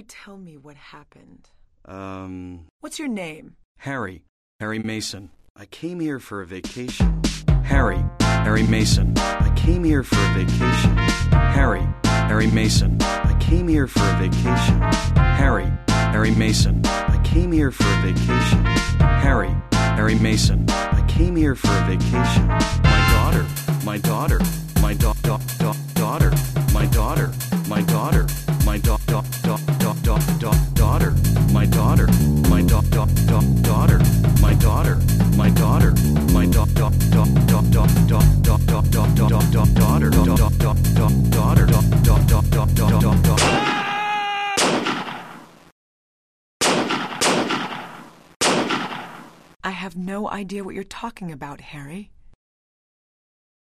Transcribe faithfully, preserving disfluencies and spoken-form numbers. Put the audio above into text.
tell me what happened? Um... What's your name? Harry. Harry Mason. I came here for a vacation. Harry. Harry Mason. I came here for a vacation. Harry. Harry Mason. I came here for a vacation. Harry. Harry Mason. I came here for a vacation. Harry. Harry Mason. I came here for a vacation. My daughter. My daughter. My da da da daughter. My daughter. My daughter. My da da da da da da daughter. My daughter. My da da da daughter. My daughter. My daughter. My da da da da da da da da da da da daughter. Da da da da daughter. Da da da da da da da. I have no idea what you're talking about, Harry.